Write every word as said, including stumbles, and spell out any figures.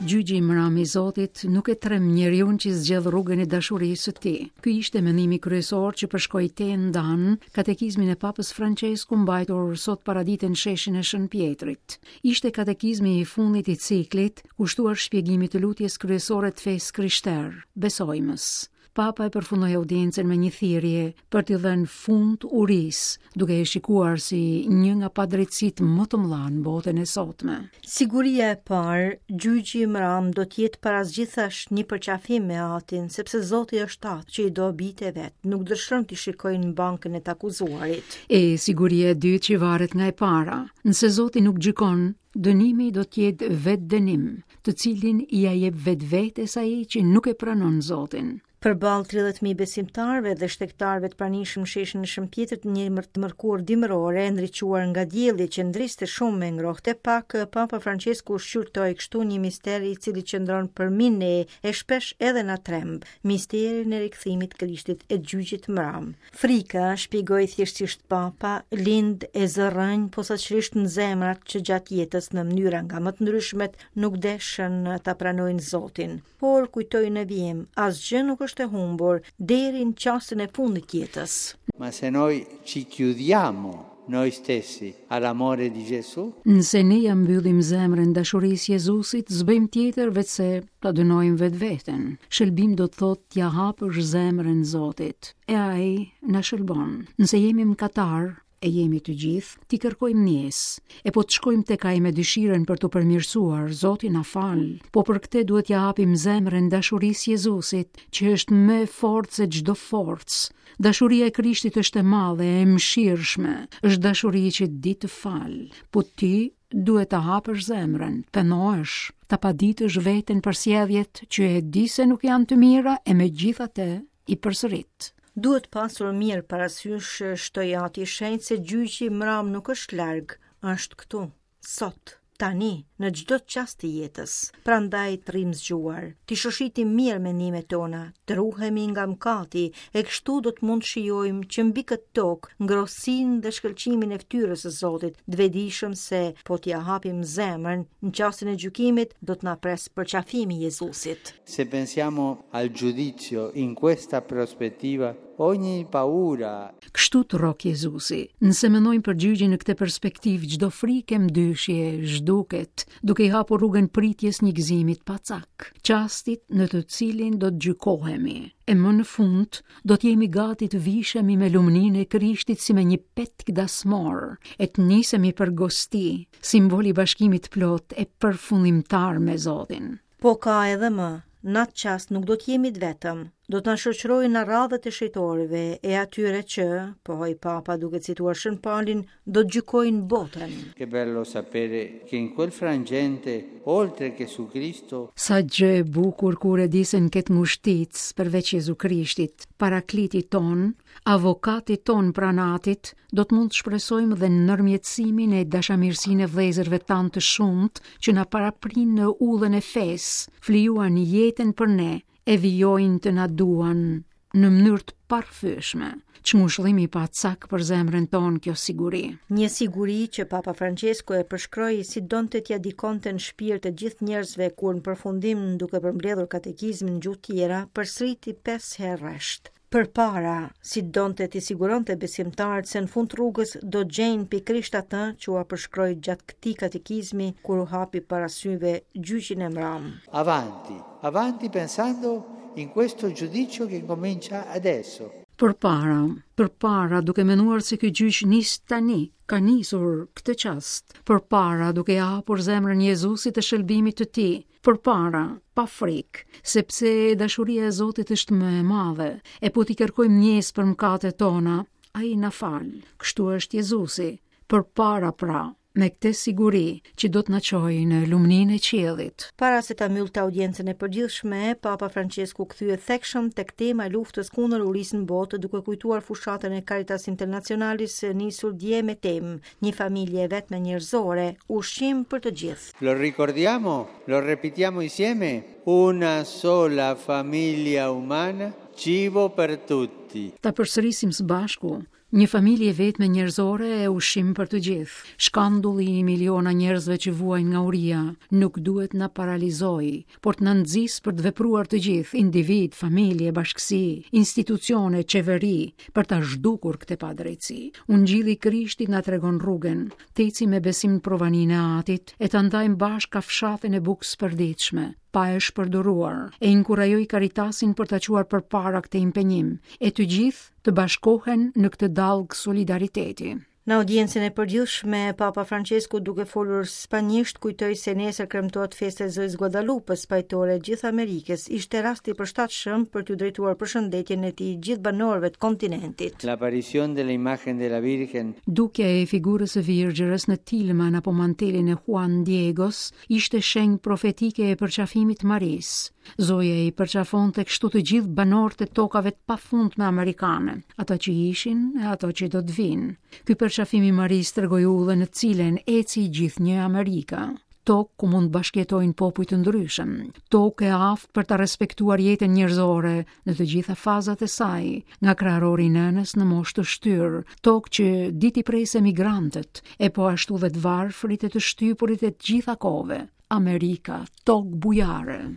Gjyqi i mram i Zotit nuk e trem njeriun që zgjedh rrugën e dashurisë së tij. Ky ishte mendimi kryesor që përshkoi te ndan katekizmin e Papës Francesku mbajtur sot paradite në sheshin e Shën Pjetrit. Ishte katekizmi i fundit i ciklit kushtuar shpjegimit të lutjes kryesore të fesë krishterë, besojmës. Papa e përfundoi audiencën me një thirrje për t'i dhënë fund urisë, duke e shikuar si një nga padrejtësitë më të mëdha në botën e sotme. Siguria e parë, gjyqi i mram do të jetë parazgjithash një përqafim me atin, sepse Zoti është atë që i do bijtë vet, nuk dëshiron të shikojnë në bankën e të akuzuarit. E siguria e dytë që varet nga e para, nëse Zoti nuk gjykon, dënimi do të jetë vetë dënim, të cilin i ja jep vetvetes ai që nuk e pranon Zotin. Përballë tridhjetë mijë besimtarëve dhe shtektarëve të pranishëm sheshin në Shën Pjetrit një të mërkur dimërore ndriçuar nga dielli që ndriste shumë me ngrohtë pak, Papa Francesku shqyrtoi kështu një mister i cili qëndron përmi ne e shpesh edhe na tremb, misterin e rikthimit të Krishtit e gjyqit mram. Frika, shpjegoi thjeshtësisht Papa, lind e zërrënj posaçërisht në zemrat që gjatë jetës në mënyra nga më të ndryshmet nuk deshën ta pranojnë Zotin, por kujtoi në vijim, asgjë nuk është e humbur deri në çastin e fundit të jetës. Ma se noi ci chiudiamo noi stessi all'amore di Gesù, Nëse ne ja mbyllim zemrën dashurisë Jezusit, s'bëjmë tjetër vetëse ta dënojmë vetveten. Shëlbim do të thotë t'ja hapësh zemrën Zotit, e ai na shëlbon. Nëse jemi mëkatar, e jemi të gjithë, ti kërkojmë ndjes, e po të shkojmë tek ai me dëshirën për të përmirësuar, Zoti na fal, po për këtë duhet ja hapim zemrën dashurisë Jezusit, që është më e fortë se çdo forcë. Dashuria e Krishtit është e madhe, e mëshirshme, është dashuri që di të fal, po ti duhet ta hapësh zemrën, penohesh, ta paditësh veten për sjelljet që e di se nuk janë të mira e megjithatë i përsërit. Duhet pasur mirë parasysh, shtoi ati i shenjtë, se gjyqi i mram nuk është larg, është këtu, sot, tani, në çdo çast të jetës. Prandaj të rrim zgjuar, të shoshitim mirë mendimet tona, të ruhemi nga mëkati, e kështu do të mund shijojmë që mbi këtë tokë ngrohtësinë dhe shkëlqimin e fytyrës së Zotit, të vetëdijshëm se po t'ja hapim zemrën, në çastin e gjykimit do të na pres përqafimi i Jezusit. se pensiamo al giudizio in questa prospettiva, ogni paura. Kështu të rrok Jezusi. Nëse mendojmë për gjyqin në këtë perspektivë, çdo frikë, mdyshje, zhduket, duke i hapur rrugën pritjes një gëzimit pa cak, çastit në të cilin do të gjykohemi. E më në fund, do të jemi gati të vishemi me lumëninë e Krishtit si me një petk dasmor, e të nisemi për gosti, simboli i bashkimit plot e përfundimtar me Zotin. Po ka edhe më, në atë çast nuk do të jemi të vetëm, do të na shoqërojnë në radhët e shejtorëve e atyre që, pohoi Papa duke cituar Shën Paulin, do të gjykojnë botën. Che bello sapere che in quel frangente, oltre che su Cristo, Sa gjë e bukur kur e di se në këtë ngushtic, përveç Jezu Krishtit, paraklitit ton, avokatit ton pranatit, do të mund të shpresojmë dhe në nërmjetësimin e dashamirësinë e vëllezërve tanë të shumt që na paraprin në udhën e fesë, flijuan jetën për ne, e vijojnë të na duan në mënyrë të parfyeshme. Çmushllimi pa cak për zemrën tonë kjo siguri. Një siguri që Papa Francesku e përshkroi si donte t'ja dikonte në shpirt të gjithë njerëzve kur në përfundim, duke përmbledhur katekizmin në gjuhë tjera, përsëriti pesë herë rresht. Përpara, si donte t'i siguronte besimtarët se në fund të rrugës do gjejnë pikërisht atë që u përshkroi gjatë këtij katekizmi kur u hapi para syve gjyqin e mram. avanti, avanti pensando in questo giudizio che comincia adesso. Përpara, përpara duke menuar se ky gjyq nis tani, ka nisur këtë çast. Përpara duke ja hapur zemrën Jezusit të shëlbimit të tij. Përpara, pa frikë, sepse dashuria e Zotit është më e madhe, e po t'i kërkojmë ndjes për mëkatet tona, ai na fal. Kështu është Jezusi. Përpara pra, me këtë siguri që do të na çojë në lumëninë e qiellit. Para se ta mbyllte audiencën e përgjithshme, Papa Francesku kthye thekshëm tek tema e luftës kundër urisë në botë, duke kujtuar fushatën e Caritas Internationalis nisur dje me temë Një familje vetme njerëzore, ushqim për të gjithë. Lo ricordiamo, lo ripetiamo insieme, una sola famiglia umana, cibo per tutti. Ta përsërisim së bashku, Një familje vetme njerëzore e ushqim për të gjithë. Shkandulli i miliona njerëzve që vuajnë nga uria nuk duhet na paralizoj, por të na nxjisë për të vepruar të gjithë, individ, familje, bashkësi, institucione, qeveri, për ta zhdukur këtë padrejtësi. Ungjilli i Krishtit na tregon rrugën, të ecim me besim në provaninë e Atit, e të ndajmë bashkë kafshatën e bukës së përditshme, pa e shpërdoruar, e inkurajoj Caritasin për ta quar përpara këtë impenjim, e të gjithë të bashkohen në këtë dallg solidariteti. Në audiencën e përgjithshme, Papa Francesku, duke folur spanjisht, kujtoi se nesër kremtohet festa e Zotës Guadalupës, pajtore e gjithë Amerikës. Ishte rasti i përshtatshëm për t'u drejtuar përshëndetjen e tij gjithë banorëve të kontinentit. L'apparición de la imagen de la Virgen. Dukja e figurës së Virgjërës në tilman apo mantelin e Juan Diegos ishte shenjë profetike e përqafimit të Marisë. Zoja i përqafonte kështu të gjithë banorët e tokave të pafundme amerikane, ato që ishin e ato që do të vinë. Ky përqafim i Marisë tregoi udhën në cilën eci gjithë një Amerika. Tokë ku mund bashkëjetojnë popuj të ndryshëm, tokë e aftë për ta respektuar jetën njerëzore në të gjitha fazat e saj, nga krahërori i nënës në moshë të shtyrë, tokë që diti prese migrantët, e po ashtu dhe të varfrit e të shtypurit e të gjitha kohëve. Amerika, tokë bujare.